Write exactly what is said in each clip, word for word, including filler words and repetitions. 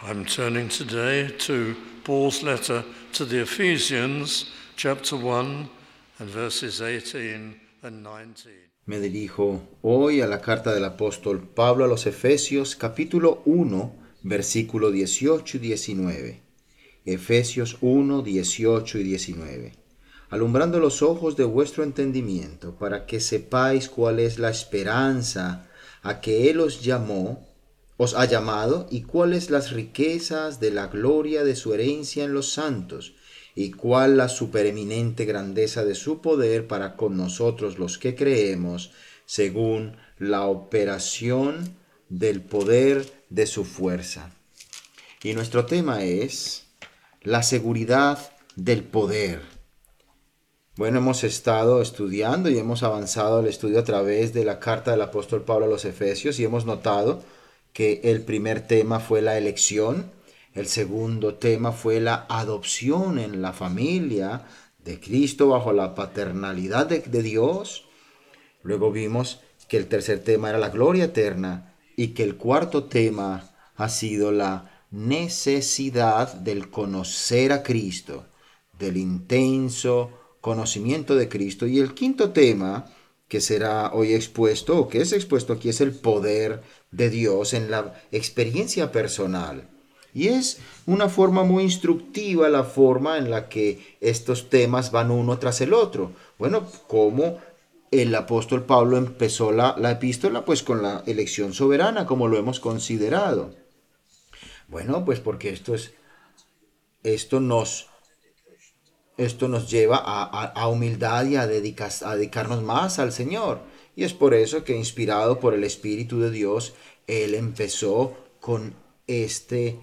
I'm turning today to Paul's letter to the Ephesians, chapter one, and verses eighteen and nineteen. Me dirijo hoy a la carta del apóstol Pablo a los Efesios, capítulo uno, versículo dieciocho y diecinueve. Efesios uno, dieciocho y diecinueve. Alumbrando los ojos de vuestro entendimiento, para que sepáis cuál es la esperanza a que Él os llamó, os ha llamado, y cuáles las riquezas de la gloria de su herencia en los santos, y cuál la supereminente grandeza de su poder para con nosotros los que creemos, según la operación del poder de su fuerza. Y nuestro tema es la seguridad del poder. Bueno, hemos estado estudiando y hemos avanzado el estudio a través de la carta del apóstol Pablo a los Efesios y hemos notado que el primer tema fue la elección, el segundo tema fue la adopción en la familia de Cristo bajo la paternalidad de, de Dios. Luego vimos que el tercer tema era la gloria eterna y que el cuarto tema ha sido la necesidad del conocer a Cristo, del intenso conocimiento de Cristo. Y el quinto tema que será hoy expuesto, o que es expuesto aquí, es el poder de Dios en la experiencia personal. Y es una forma muy instructiva la forma en la que estos temas van uno tras el otro. Bueno, como el apóstol Pablo empezó la, la epístola, pues con la elección soberana, como lo hemos considerado. Bueno, pues porque esto es, esto nos, esto nos lleva a, a, a humildad y a, dedicar, a dedicarnos más al Señor. Y es por eso que, inspirado por el Espíritu de Dios, Él empezó con este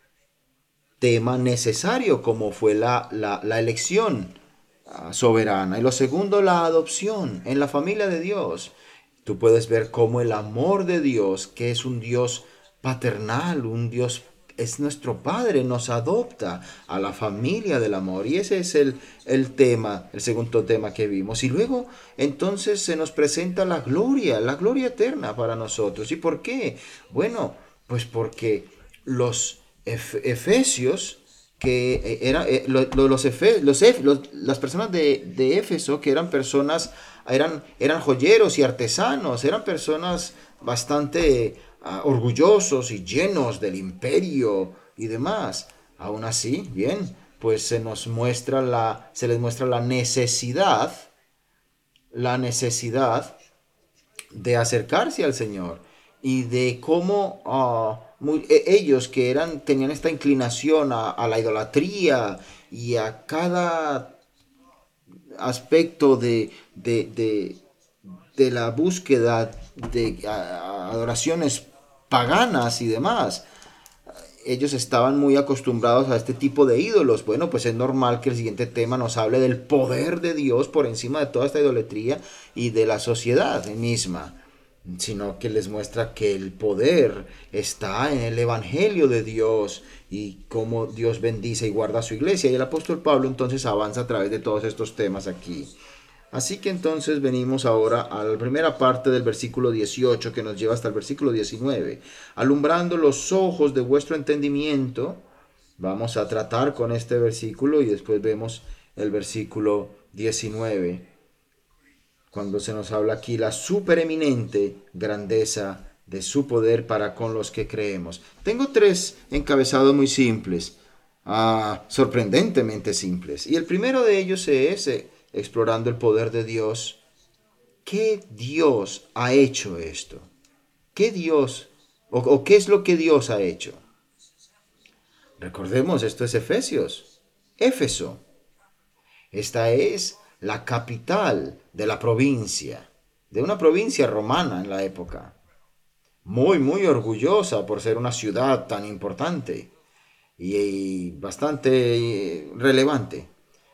tema necesario, como fue la, la, la elección uh, soberana. Y lo segundo, la adopción en la familia de Dios. Tú puedes ver cómo el amor de Dios, que es un Dios paternal, un Dios, es nuestro Padre, nos adopta a la familia del amor. Y ese es el, el tema, el segundo tema que vimos. Y luego, entonces, se nos presenta la gloria, la gloria eterna para nosotros. ¿Y por qué? Bueno, pues porque los Efesios, que era, eh, lo, lo, los, Efe, los, Ef, los las personas de, de Éfeso, que eran personas, eran, eran joyeros y artesanos, eran personas bastante uh, orgullosos y llenos del imperio y demás. Aún así, bien, pues se nos muestra la, se les muestra la necesidad, la necesidad de acercarse al Señor y de cómo uh, muy, ellos que eran, tenían esta inclinación a, a la idolatría y a cada aspecto de, de, de, de la búsqueda de a, a adoraciones paganas y demás. Ellos estaban muy acostumbrados a este tipo de ídolos. Bueno, pues es normal que el siguiente tema nos hable del poder de Dios por encima de toda esta idolatría y de la sociedad misma, sino que les muestra que el poder está en el Evangelio de Dios y cómo Dios bendice y guarda a su iglesia. Y el apóstol Pablo entonces avanza a través de todos estos temas aquí. Así que entonces venimos ahora a la primera parte del versículo dieciocho, que nos lleva hasta el versículo diecinueve. Alumbrando los ojos de vuestro entendimiento, vamos a tratar con este versículo y después vemos el versículo diecinueve, cuando se nos habla aquí la supereminente grandeza de su poder para con los que creemos. Tengo tres encabezados muy simples, ah, sorprendentemente simples. Y el primero de ellos es, eh, explorando el poder de Dios. ¿Qué Dios ha hecho esto? ¿Qué Dios, o, o qué es lo que Dios ha hecho? Recordemos, esto es Efesios, Éfeso. Esta es la capital de la provincia, de una provincia romana en la época, muy, muy orgullosa por ser una ciudad tan importante y, y bastante relevante.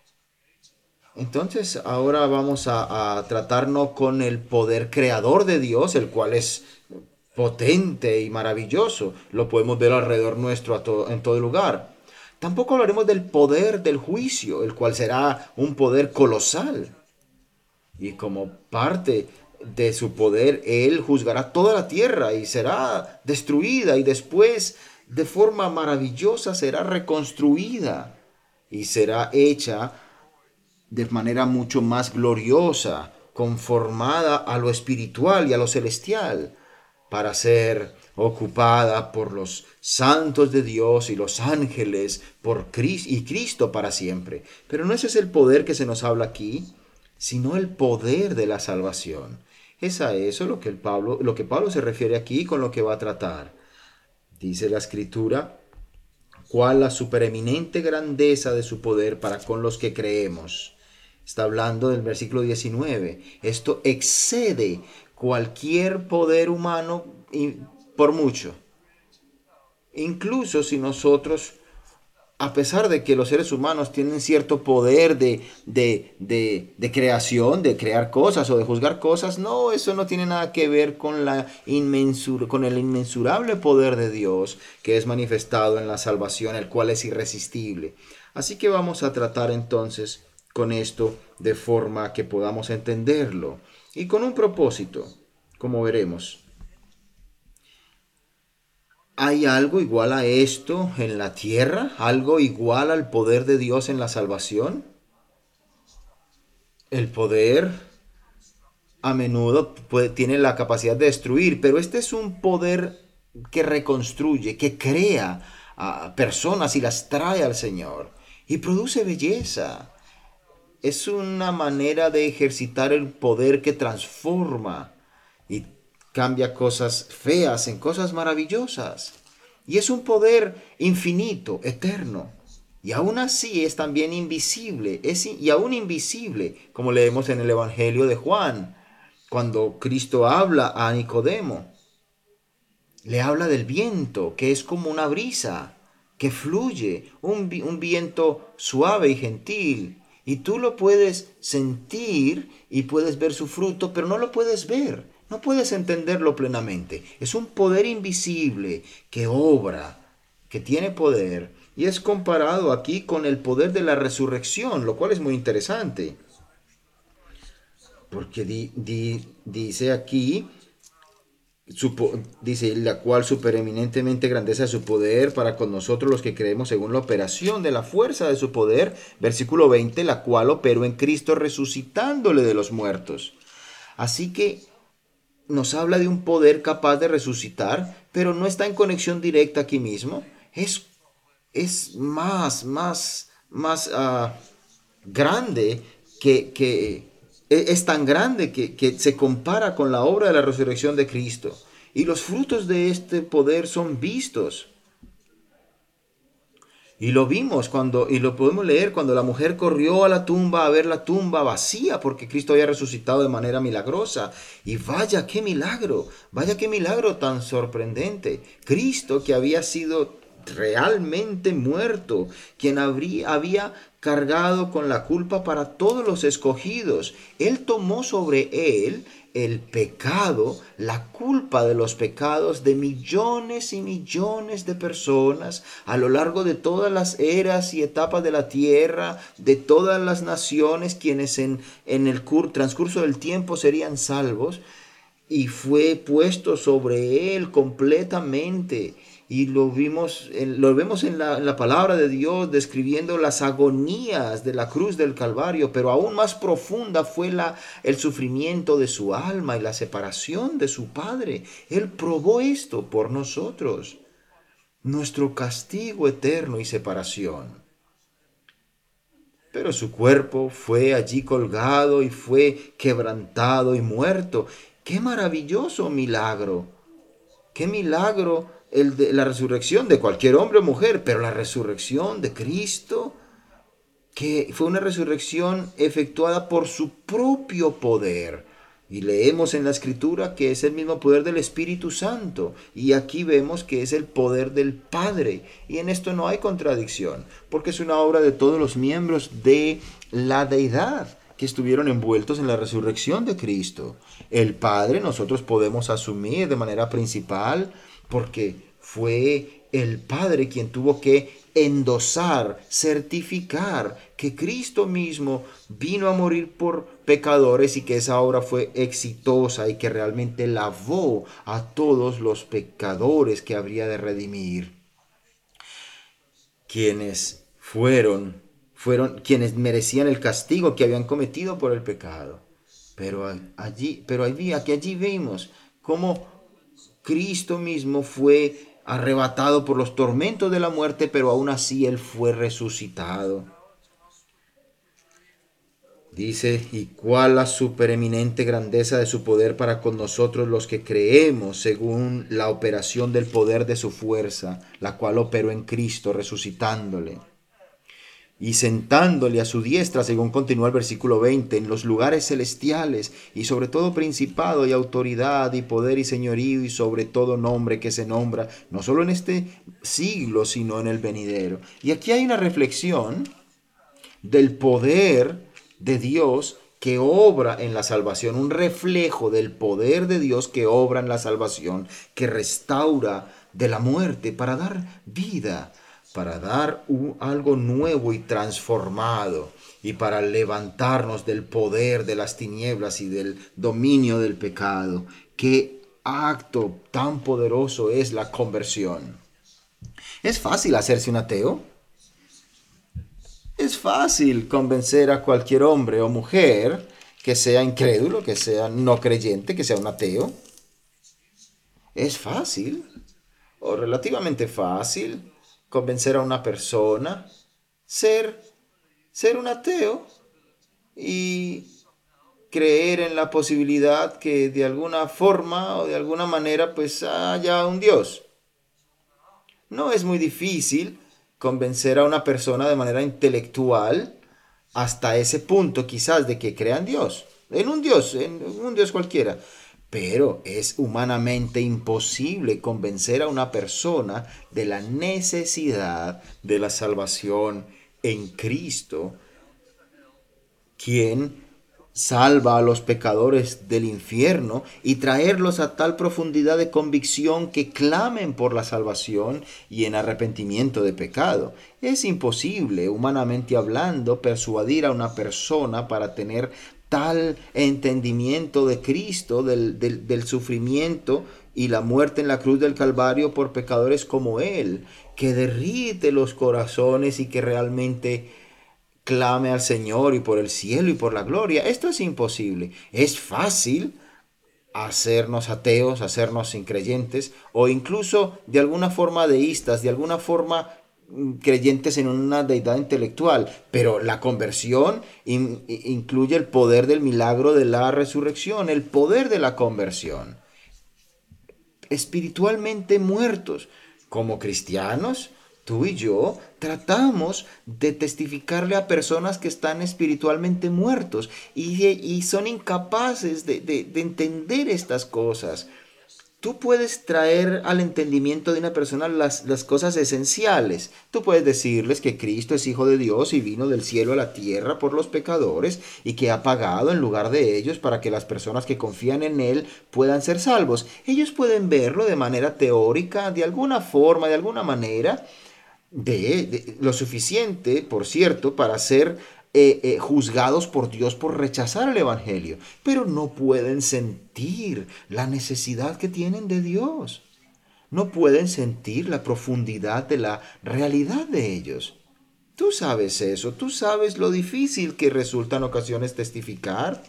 Entonces, ahora vamos a, a tratarnos con el poder creador de Dios, el cual es potente y maravilloso. Lo podemos ver alrededor nuestro a to- en todo lugar. Tampoco hablaremos del poder del juicio, el cual será un poder colosal. Y como parte de su poder, Él juzgará toda la tierra y será destruida. Y después de forma maravillosa será reconstruida y será hecha de manera mucho más gloriosa, conformada a lo espiritual y a lo celestial, para ser ocupada por los santos de Dios y los ángeles por Cristo y Cristo para siempre. Pero no ese es el poder que se nos habla aquí, sino el poder de la salvación. Es a eso lo que, el Pablo, lo que Pablo se refiere aquí con lo que va a tratar. Dice la Escritura, cuál la supereminente grandeza de su poder para con los que creemos. Está hablando del versículo diecinueve. Esto excede cualquier poder humano y por mucho. Incluso si nosotros, a pesar de que los seres humanos tienen cierto poder de, de, de, de creación, de crear cosas o de juzgar cosas, no, eso no tiene nada que ver con, la inmensur, con el inmensurable poder de Dios que es manifestado en la salvación, el cual es irresistible. Así que vamos a tratar entonces con esto de forma que podamos entenderlo y con un propósito, como veremos. ¿Hay algo igual a esto en la tierra? ¿Algo igual al poder de Dios en la salvación? El poder a menudo puede, tiene la capacidad de destruir, pero este es un poder que reconstruye, que crea a personas y las trae al Señor y produce belleza. Es una manera de ejercitar el poder que transforma y cambia cosas feas en cosas maravillosas. Y es un poder infinito, eterno. Y aún así es también invisible. Es, y aún invisible, como leemos en el Evangelio de Juan, cuando Cristo habla a Nicodemo. Le habla del viento, que es como una brisa, que fluye, un, un viento suave y gentil. Y tú lo puedes sentir y puedes ver su fruto, pero no lo puedes ver. No puedes entenderlo plenamente. Es un poder invisible que obra, que tiene poder. Y es comparado aquí con el poder de la resurrección, lo cual es muy interesante. Porque di, di, dice aquí, su, dice, la cual supereminentemente grandeza de su poder para con nosotros los que creemos según la operación de la fuerza de su poder. Versículo veinte, la cual operó en Cristo resucitándole de los muertos. Así que nos habla de un poder capaz de resucitar, pero no está en conexión directa aquí mismo. Es, es más, más, más uh, grande que, que es tan grande que, que se compara con la obra de la resurrección de Cristo. Y los frutos de este poder son vistos. Y lo vimos cuando, y lo podemos leer cuando la mujer corrió a la tumba a ver la tumba vacía porque Cristo había resucitado de manera milagrosa. Y vaya qué milagro, vaya qué milagro tan sorprendente. Cristo, que había sido realmente muerto, quien habría, había cargado con la culpa para todos los escogidos. Él tomó sobre él el pecado, la culpa de los pecados de millones y millones de personas a lo largo de todas las eras y etapas de la tierra, de todas las naciones, quienes en, en el transcurso del tiempo serían salvos, y fue puesto sobre él completamente. Y lo vimos, lo vemos en la, en la palabra de Dios describiendo las agonías de la cruz del Calvario, pero aún más profunda fue la, el sufrimiento de su alma y la separación de su Padre. Él probó esto por nosotros, nuestro castigo eterno y separación. Pero su cuerpo fue allí colgado y fue quebrantado y muerto. ¡Qué maravilloso milagro! ¡Qué milagro! El de la resurrección de cualquier hombre o mujer, pero la resurrección de Cristo, que fue una resurrección efectuada por su propio poder. Y leemos en la Escritura que es el mismo poder del Espíritu Santo. Y aquí vemos que es el poder del Padre. Y en esto no hay contradicción, porque es una obra de todos los miembros de la deidad que estuvieron envueltos en la resurrección de Cristo. El Padre nosotros podemos asumir de manera principal, porque fue el Padre quien tuvo que endosar, certificar que Cristo mismo vino a morir por pecadores y que esa obra fue exitosa y que realmente lavó a todos los pecadores que habría de redimir. quienes fueron, fueron quienes merecían el castigo que habían cometido por el pecado. Pero allí, pero allí, aquí allí vimos cómo Cristo mismo fue arrebatado por los tormentos de la muerte, pero aún así Él fue resucitado. Dice, y cuál la supereminente grandeza de su poder para con nosotros los que creemos según la operación del poder de su fuerza, la cual operó en Cristo, resucitándole y sentándole a su diestra, según continúa el versículo veinte, en los lugares celestiales, y sobre todo principado y autoridad y poder y señorío, y sobre todo nombre que se nombra, no solo en este siglo, sino en el venidero. Y aquí hay una reflexión del poder de Dios que obra en la salvación, un reflejo del poder de Dios que obra en la salvación, que restaura de la muerte para dar vida, para dar un, algo nuevo y transformado, y para levantarnos del poder de las tinieblas y del dominio del pecado. Qué acto tan poderoso es la conversión. ¿Es fácil hacerse un ateo? Es fácil convencer a cualquier hombre o mujer que sea incrédulo, que sea no creyente, que sea un ateo. Es fácil, o relativamente fácil, convencer a una persona ser, ser un ateo y creer en la posibilidad que de alguna forma o de alguna manera pues haya un Dios. No es muy difícil convencer a una persona de manera intelectual hasta ese punto quizás de que crea en Dios, en un Dios, en un Dios cualquiera. Pero es humanamente imposible convencer a una persona de la necesidad de la salvación en Cristo, quien salva a los pecadores del infierno, y traerlos a tal profundidad de convicción que clamen por la salvación y en arrepentimiento de pecado. Es imposible, humanamente hablando, persuadir a una persona para tener tal entendimiento de Cristo, del, del, del sufrimiento y la muerte en la cruz del Calvario por pecadores como Él, que derrite los corazones y que realmente clame al Señor y por el cielo y por la gloria. Esto es imposible. Es fácil hacernos ateos, hacernos increyentes, o incluso de alguna forma deístas, de alguna forma creyentes en una deidad intelectual, pero la conversión in, incluye el poder del milagro de la resurrección, el poder de la conversión. Espiritualmente muertos, como cristianos, tú y yo tratamos de testificarle a personas que están espiritualmente muertos y, y son incapaces de, de, de entender estas cosas. Tú puedes traer al entendimiento de una persona las, las cosas esenciales. Tú puedes decirles que Cristo es Hijo de Dios y vino del cielo a la tierra por los pecadores y que ha pagado en lugar de ellos para que las personas que confían en Él puedan ser salvos. Ellos pueden verlo de manera teórica, de alguna forma, de alguna manera, de, de lo suficiente, por cierto, para ser Eh, eh, juzgados por Dios por rechazar el Evangelio, pero no pueden sentir la necesidad que tienen de Dios. No pueden sentir la profundidad de la realidad de ellos. Tú sabes eso, tú sabes lo difícil que resulta en ocasiones testificar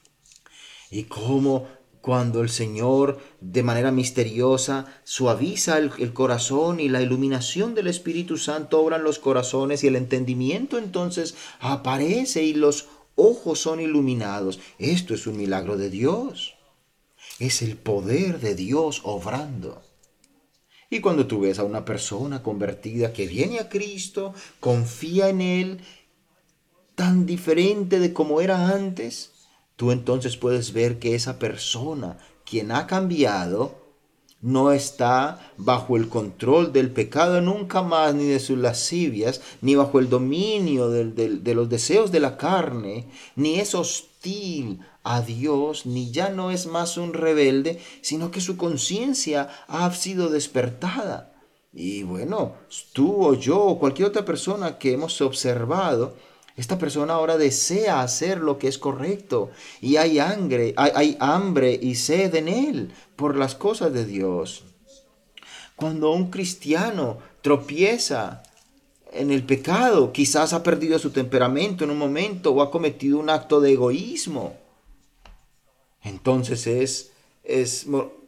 y cómo cuando el Señor de manera misteriosa suaviza el, el corazón y la iluminación del Espíritu Santo obra en los corazones y el entendimiento entonces aparece y los ojos son iluminados. Esto es un milagro de Dios. Es el poder de Dios obrando. Y cuando tú ves a una persona convertida que viene a Cristo, confía en Él, tan diferente de como era antes, tú entonces puedes ver que esa persona, quien ha cambiado, no está bajo el control del pecado nunca más, ni de sus lascivias, ni bajo el dominio de, de, de los deseos de la carne, ni es hostil a Dios, ni ya no es más un rebelde, sino que su conciencia ha sido despertada. Y bueno, tú o yo o cualquier otra persona que hemos observado, esta persona ahora desea hacer lo que es correcto y hay hambre, hay, hay hambre y sed en él por las cosas de Dios. Cuando un cristiano tropieza en el pecado, quizás ha perdido su temperamento en un momento o ha cometido un acto de egoísmo. Entonces es, es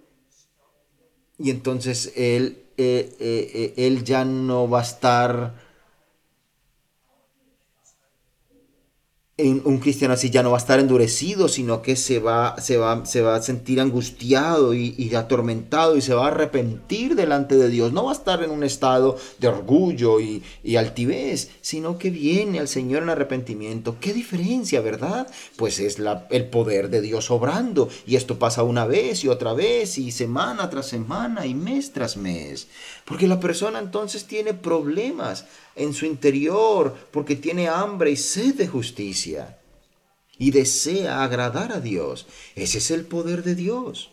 y entonces él, eh, eh, eh, él ya no va a estar. Un cristiano así ya no va a estar endurecido, sino que se va, se va, se va a sentir angustiado y, y atormentado y se va a arrepentir delante de Dios. No va a estar en un estado de orgullo y, y altivez, sino que viene al Señor en arrepentimiento. ¿Qué diferencia, verdad? Pues es la, el poder de Dios obrando, y esto pasa una vez y otra vez y semana tras semana y mes tras mes. Porque la persona entonces tiene problemas en su interior, porque tiene hambre y sed de justicia y desea agradar a Dios. Ese es el poder de Dios.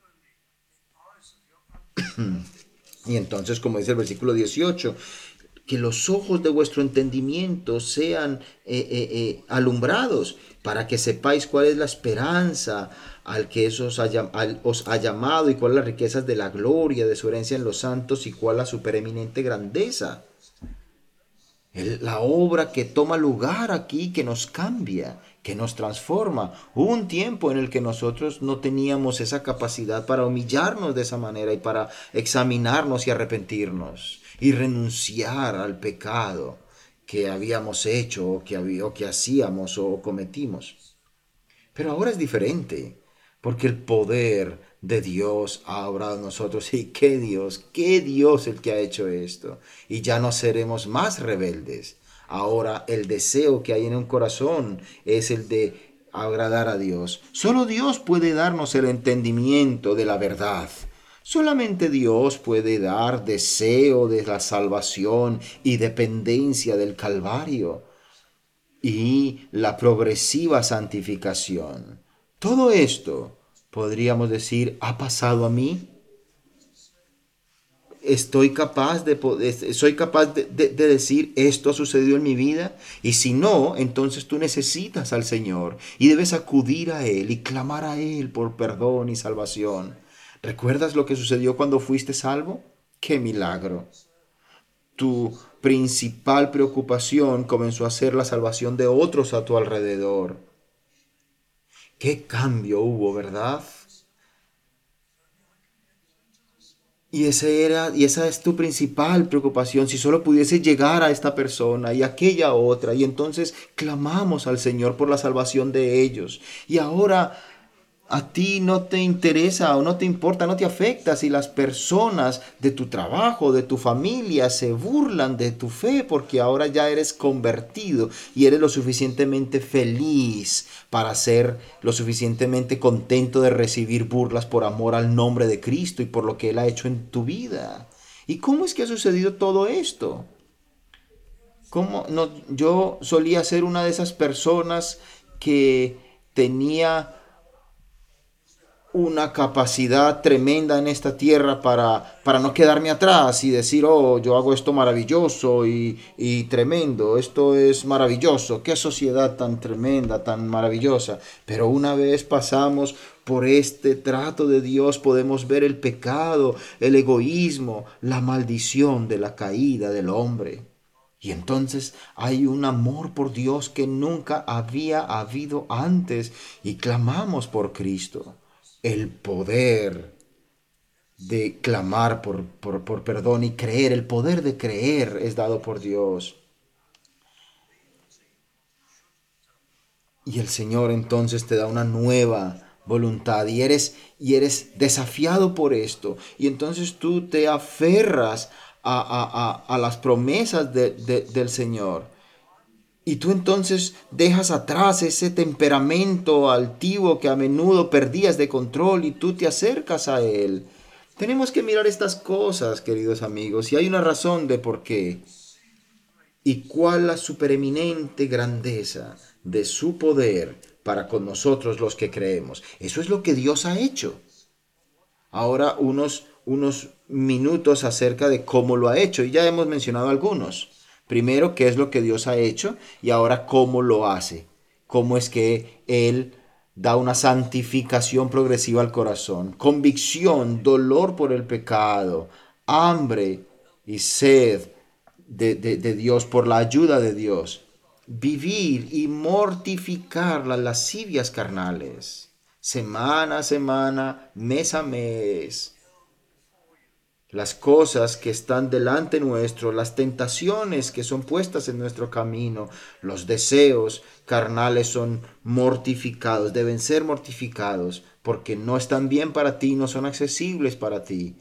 Y entonces, como dice el versículo dieciocho, que los ojos de vuestro entendimiento sean eh, eh, eh, alumbrados, para que sepáis cuál es la esperanza al que eso os ha, al, os ha llamado, y cuáles las riquezas de la gloria de su herencia en los santos, y cuál la supereminente grandeza. El, la obra que toma lugar aquí, que nos cambia, que nos transforma. Hubo un tiempo en el que nosotros no teníamos esa capacidad para humillarnos de esa manera y para examinarnos y arrepentirnos y renunciar al pecado que habíamos hecho o que, había, o que hacíamos o cometimos. Pero ahora es diferente, porque el poder de Dios ha obrado en nosotros. Y qué Dios, qué Dios el que ha hecho esto. Y ya no seremos más rebeldes. Ahora el deseo que hay en un corazón es el de agradar a Dios. Solo Dios puede darnos el entendimiento de la verdad. Solamente Dios puede dar deseo de la salvación y dependencia del Calvario y la progresiva santificación. Todo esto, podríamos decir, ¿ha pasado a mí? ¿Estoy capaz de, soy capaz de, de, de decir esto ha sucedido en mi vida? Y si no, entonces tú necesitas al Señor y debes acudir a Él y clamar a Él por perdón y salvación. ¿Recuerdas lo que sucedió cuando fuiste salvo? ¡Qué milagro! Tu principal preocupación comenzó a ser la salvación de otros a tu alrededor. ¡Qué cambio hubo, verdad! Y, ese era, y esa es tu principal preocupación, si solo pudiese llegar a esta persona y aquella otra, y entonces clamamos al Señor por la salvación de ellos. Y ahora a ti no te interesa o no te importa, no te afecta si las personas de tu trabajo, de tu familia se burlan de tu fe, porque ahora ya eres convertido y eres lo suficientemente feliz para ser lo suficientemente contento de recibir burlas por amor al nombre de Cristo y por lo que Él ha hecho en tu vida. ¿Y cómo es que ha sucedido todo esto? ¿Cómo? No, yo solía ser una de esas personas que tenía una capacidad tremenda en esta tierra para, para no quedarme atrás y decir, oh, yo hago esto maravilloso y, y tremendo, esto es maravilloso, qué sociedad tan tremenda, tan maravillosa. Pero una vez pasamos por este trato de Dios, podemos ver el pecado, el egoísmo, la maldición de la caída del hombre. Y entonces hay un amor por Dios que nunca había habido antes y clamamos por Cristo. El poder de clamar por, por, por perdón y creer, el poder de creer es dado por Dios. Y el Señor entonces te da una nueva voluntad y eres, y eres desafiado por esto. Y entonces tú te aferras a, a, a, a las promesas de, de, del Señor. Y tú entonces dejas atrás ese temperamento altivo que a menudo perdías de control y tú te acercas a Él. Tenemos que mirar estas cosas, queridos amigos, y hay una razón de por qué. ¿Y cuál la supereminente grandeza de su poder para con nosotros los que creemos? Eso es lo que Dios ha hecho. Ahora unos, unos minutos acerca de cómo lo ha hecho, y ya hemos mencionado algunos. Primero, qué es lo que Dios ha hecho y ahora cómo lo hace. Cómo es que Él da una santificación progresiva al corazón, convicción, dolor por el pecado, hambre y sed de, de, de Dios, por la ayuda de Dios, vivir y mortificar las lascivias carnales, semana a semana, mes a mes. Las cosas que están delante nuestro, las tentaciones que son puestas en nuestro camino, los deseos carnales son mortificados, deben ser mortificados, porque no están bien para ti, no son accesibles para ti.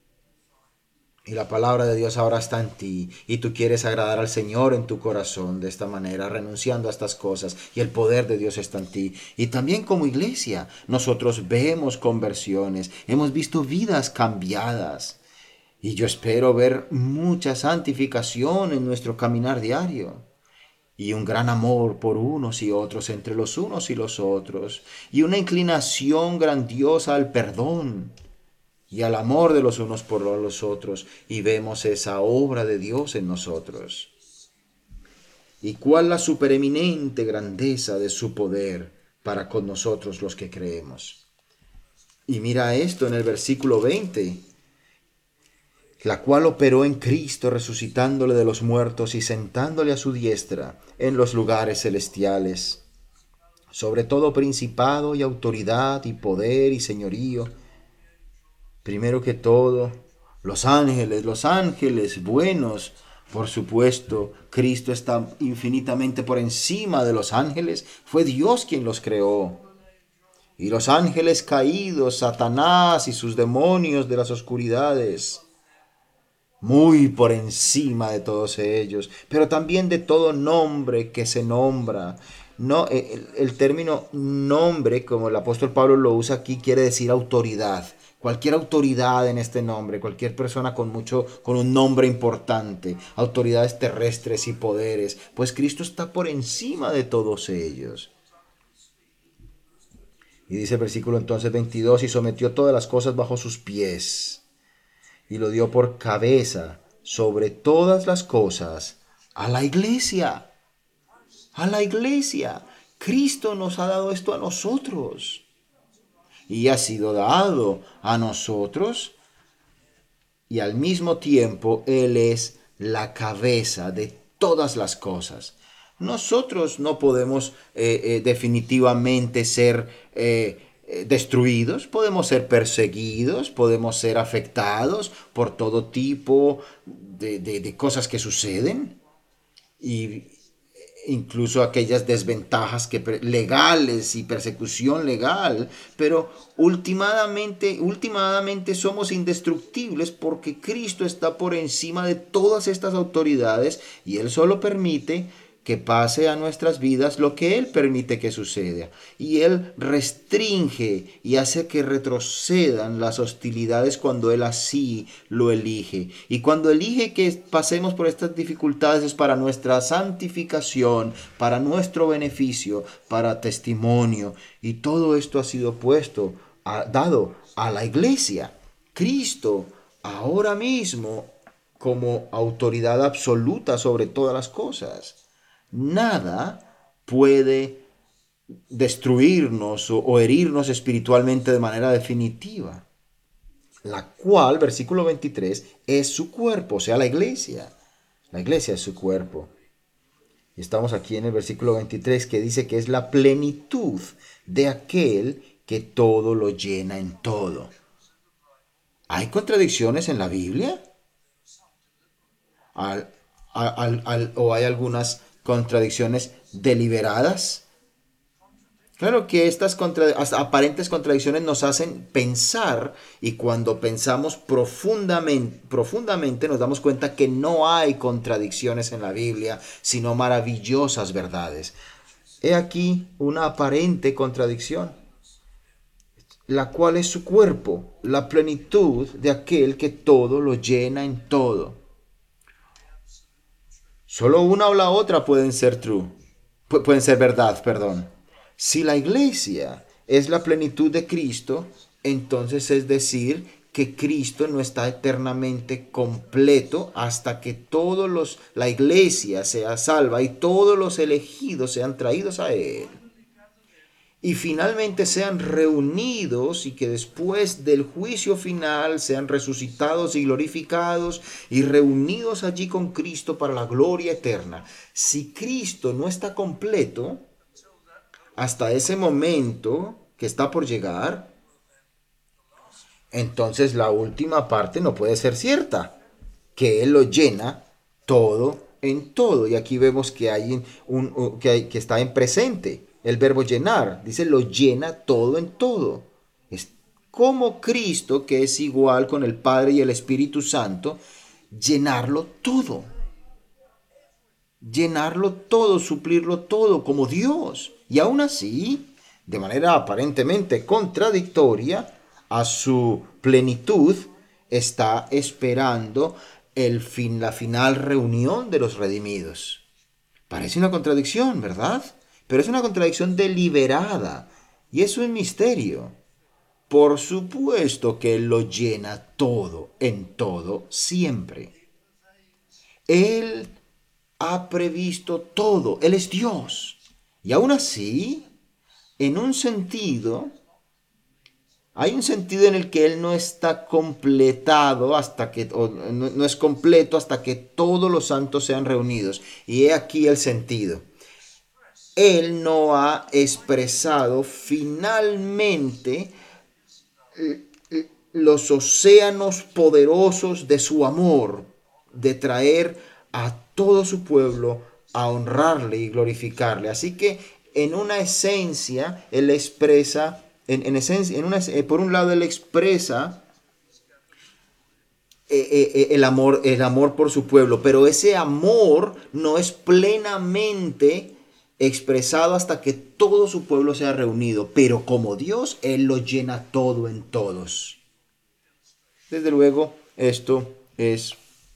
Y la palabra de Dios ahora está en ti, y tú quieres agradar al Señor en tu corazón de esta manera, renunciando a estas cosas, y el poder de Dios está en ti. Y también como iglesia, nosotros vemos conversiones, hemos visto vidas cambiadas. Y yo espero ver mucha santificación en nuestro caminar diario. Y un gran amor por unos y otros entre los unos y los otros. Y una inclinación grandiosa al perdón y al amor de los unos por los otros. Y vemos esa obra de Dios en nosotros. Y cuál la supereminente grandeza de su poder para con nosotros los que creemos. Y mira esto en el versículo veinte. La cual operó en Cristo, resucitándole de los muertos y sentándole a su diestra en los lugares celestiales, sobre todo principado y autoridad y poder y señorío. Primero que todo, los ángeles, los ángeles buenos, por supuesto, Cristo está infinitamente por encima de los ángeles, fue Dios quien los creó. Y los ángeles caídos, Satanás y sus demonios de las oscuridades, muy por encima de todos ellos, pero también de todo nombre que se nombra. No, el, el término nombre, como el apóstol Pablo lo usa aquí, quiere decir autoridad. Cualquier autoridad en este nombre, cualquier persona con mucho, con un nombre importante, autoridades terrestres y poderes, pues Cristo está por encima de todos ellos. Y dice el versículo entonces veintidós, y sometió todas las cosas bajo sus pies, y lo dio por cabeza sobre todas las cosas a la iglesia. A la iglesia. Cristo nos ha dado esto a nosotros. Y ha sido dado a nosotros. Y al mismo tiempo Él es la cabeza de todas las cosas. Nosotros no podemos eh, eh, definitivamente ser Eh, destruidos, podemos ser perseguidos, podemos ser afectados por todo tipo de, de, de cosas que suceden, y incluso aquellas desventajas que, legales y persecución legal, pero últimamente, últimamente somos indestructibles porque Cristo está por encima de todas estas autoridades y Él solo permite que pase a nuestras vidas lo que Él permite que suceda. Y Él restringe y hace que retrocedan las hostilidades cuando Él así lo elige. Y cuando elige que pasemos por estas dificultades es para nuestra santificación, para nuestro beneficio, para testimonio. Y todo esto ha sido puesto, a, dado a la iglesia. Cristo ahora mismo como autoridad absoluta sobre todas las cosas. Nada puede destruirnos o, o herirnos espiritualmente de manera definitiva, la cual, versículo veintitrés, es su cuerpo, o sea, la iglesia. La iglesia es su cuerpo. Y estamos aquí en el versículo veintitrés, que dice que es la plenitud de aquel que todo lo llena en todo. ¿Hay contradicciones en la Biblia? ¿Al, al, al, ¿O hay algunas contradicciones deliberadas? Claro que estas contra, aparentes contradicciones nos hacen pensar, y cuando pensamos profundamente, profundamente nos damos cuenta que no hay contradicciones en la Biblia, sino maravillosas verdades. He aquí una aparente contradicción, la cual es su cuerpo, la plenitud de aquel que todo lo llena en todo. Solo una o la otra pueden ser true, pu- pueden ser verdad, perdón. Si la iglesia es la plenitud de Cristo, entonces es decir que Cristo no está eternamente completo hasta que todos los, la iglesia sea salva y todos los elegidos sean traídos a Él. y finalmente sean reunidos y que después del juicio final sean resucitados y glorificados y reunidos allí con Cristo para la gloria eterna. Si Cristo no está completo hasta ese momento que está por llegar, entonces la última parte no puede ser cierta, que Él lo llena todo en todo. Y aquí vemos que, hay un, un, que, hay, que está en presente. El verbo llenar, dice, lo llena todo en todo. Es como Cristo, que es igual con el Padre y el Espíritu Santo, llenarlo todo. Llenarlo todo, suplirlo todo, como Dios. Y aún así, de manera aparentemente contradictoria a su plenitud, está esperando el fin, la final reunión de los redimidos. Parece una contradicción, ¿verdad? Pero es una contradicción deliberada, y es un misterio. Por supuesto que Él lo llena todo, en todo, siempre. Él ha previsto todo, Él es Dios. Y aún así, en un sentido, hay un sentido en el que Él no está completado hasta que, o no, no es completo hasta que todos los santos sean reunidos. Y he aquí el sentido. Él no ha expresado finalmente los océanos poderosos de su amor, de traer a todo su pueblo a honrarle y glorificarle. Así que en una esencia, Él expresa, en, en esencia, en una, eh, por un lado, Él expresa eh, eh, el amor, el amor por su pueblo, pero ese amor no es plenamente expresado hasta que todo su pueblo sea reunido, pero como Dios, Él lo llena todo en todos. Desde luego, esto es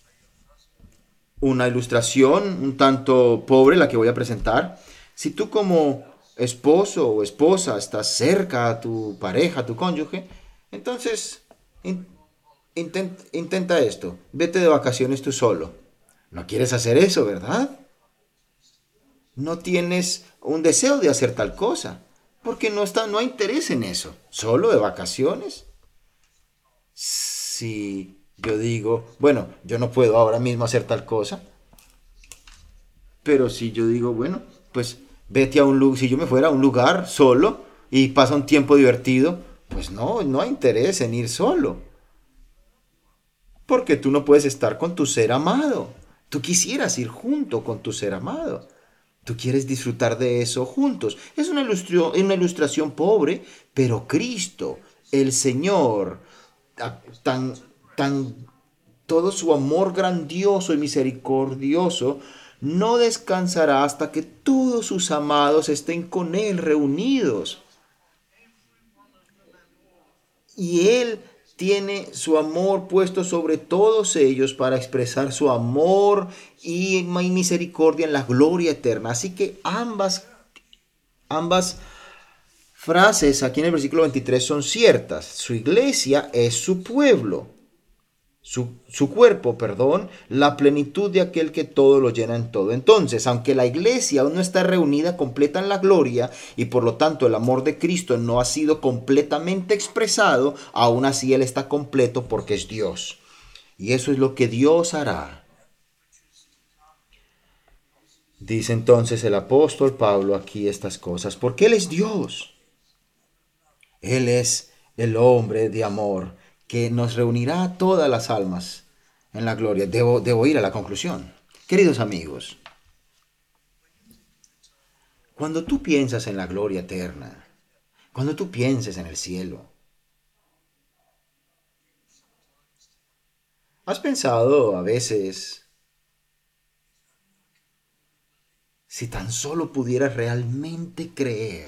una ilustración un tanto pobre la que voy a presentar. Si tú como esposo o esposa estás cerca a tu pareja, a tu cónyuge, entonces in, intent, intenta esto. Vete de vacaciones tú solo. No quieres hacer eso, ¿verdad? No tienes un deseo de hacer tal cosa, porque no, está, no hay interés en eso. ¿Solo de vacaciones? Si yo digo, bueno, yo no puedo ahora mismo hacer tal cosa, pero si yo digo, bueno, pues vete a un lugar, si yo me fuera a un lugar solo y pasa un tiempo divertido, pues no, no hay interés en ir solo, porque tú no puedes estar con tu ser amado. Tú quisieras ir junto con tu ser amado. Tú quieres disfrutar de eso juntos. Es una ilustración, una ilustración pobre, pero Cristo, el Señor, tan, tan, todo su amor grandioso y misericordioso, no descansará hasta que todos sus amados estén con Él reunidos. Y Él tiene su amor puesto sobre todos ellos para expresar su amor y misericordia en la gloria eterna. Así que ambas, ambas frases aquí en el versículo veintitrés son ciertas. Su iglesia es su pueblo. Su, su cuerpo, perdón, la plenitud de aquel que todo lo llena en todo. Entonces, aunque la iglesia aún no está reunida completa en la gloria y por lo tanto el amor de Cristo no ha sido completamente expresado, aún así Él está completo porque es Dios. Y eso es lo que Dios hará. Dice entonces el apóstol Pablo aquí estas cosas, porque Él es Dios. Él es el hombre de amor que nos reunirá a todas las almas en la gloria. Debo, debo ir a la conclusión. Queridos amigos, cuando tú piensas en la gloria eterna, cuando tú pienses en el cielo, ¿has pensado a veces si tan solo pudieras realmente creer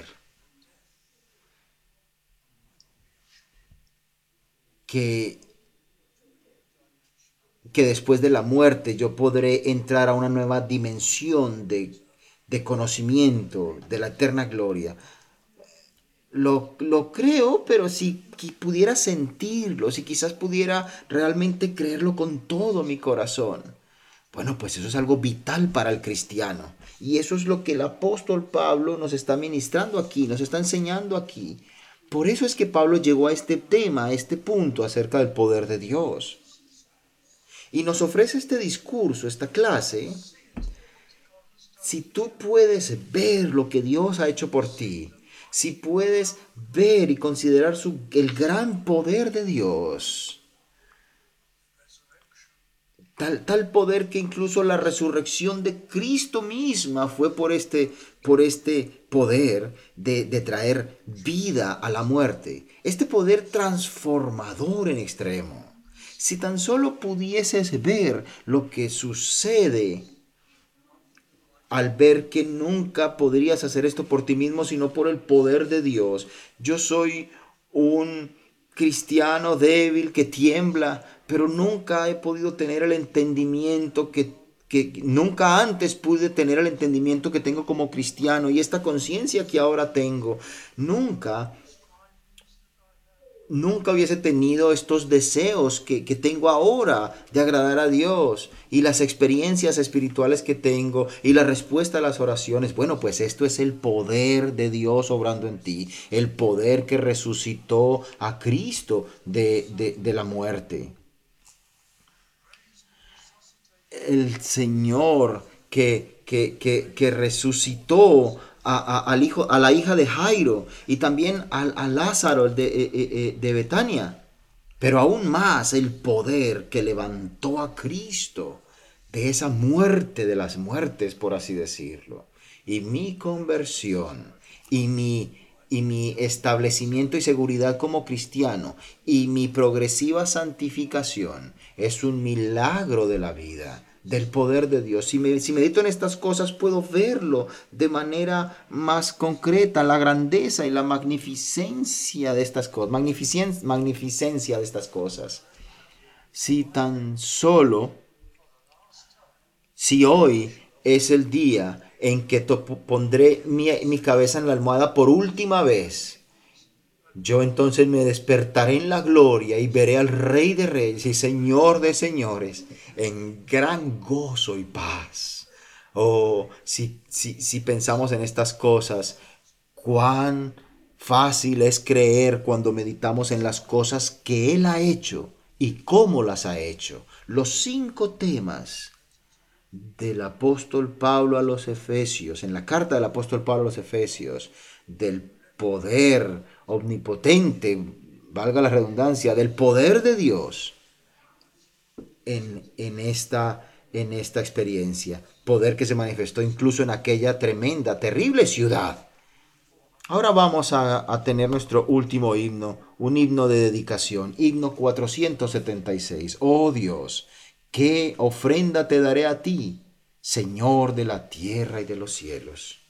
que que después de la muerte yo podré entrar a una nueva dimensión de, de conocimiento de la eterna gloria? Lo, lo creo, pero si pudiera sentirlo, si quizás pudiera realmente creerlo con todo mi corazón, Bueno, pues eso es algo vital para el cristiano. Y eso es lo que el apóstol Pablo nos está ministrando aquí, nos está enseñando aquí. Por eso es que Pablo llegó a este tema, a este punto acerca del poder de Dios. Y nos ofrece este discurso, esta clase. Si tú puedes ver lo que Dios ha hecho por ti, si puedes ver y considerar su, el gran poder de Dios, tal, tal poder que incluso la resurrección de Cristo misma fue por este, por este poder de, de traer vida a la muerte, este poder transformador en extremo. Si tan solo pudieses ver lo que sucede al ver que nunca podrías hacer esto por ti mismo, sino por el poder de Dios. Yo soy un cristiano débil que tiembla, pero nunca he podido tener el entendimiento que, que nunca antes pude tener el entendimiento que tengo como cristiano, y esta conciencia que ahora tengo. Nunca Nunca hubiese tenido estos deseos que, que tengo ahora de agradar a Dios, y las experiencias espirituales que tengo y la respuesta a las oraciones. Bueno, pues esto es el poder de Dios obrando en ti, el poder que resucitó a Cristo de, de, de la muerte. El Señor que, que, que, que resucitó A, a, al hijo, a la hija de Jairo, y también a, a Lázaro de, de, de Betania. Pero aún más el poder que levantó a Cristo de esa muerte de las muertes, por así decirlo. Y mi conversión y mi, y mi establecimiento y seguridad como cristiano y mi progresiva santificación es un milagro de la vida, del poder de Dios. Si, me, si medito en estas cosas, puedo verlo de manera más concreta, la grandeza y la magnificencia de estas cosas, magnificen, magnificencia de estas cosas. Si tan solo, si hoy es el día en que pondré mi, mi cabeza en la almohada por última vez, yo entonces me despertaré en la gloria y veré al Rey de Reyes y Señor de Señores en gran gozo y paz. Oh, si, si, si pensamos en estas cosas, cuán fácil es creer cuando meditamos en las cosas que Él ha hecho y cómo las ha hecho. Los cinco temas del apóstol Pablo a los Efesios, en la carta del apóstol Pablo a los Efesios, del poder omnipotente, valga la redundancia, del poder de Dios en, en, esta, en esta experiencia. Poder que se manifestó incluso en aquella tremenda, terrible ciudad. Ahora vamos a, a tener nuestro último himno, un himno de dedicación, himno cuatrocientos setenta y seis. Oh Dios, ¿qué ofrenda te daré a ti, Señor de la tierra y de los cielos?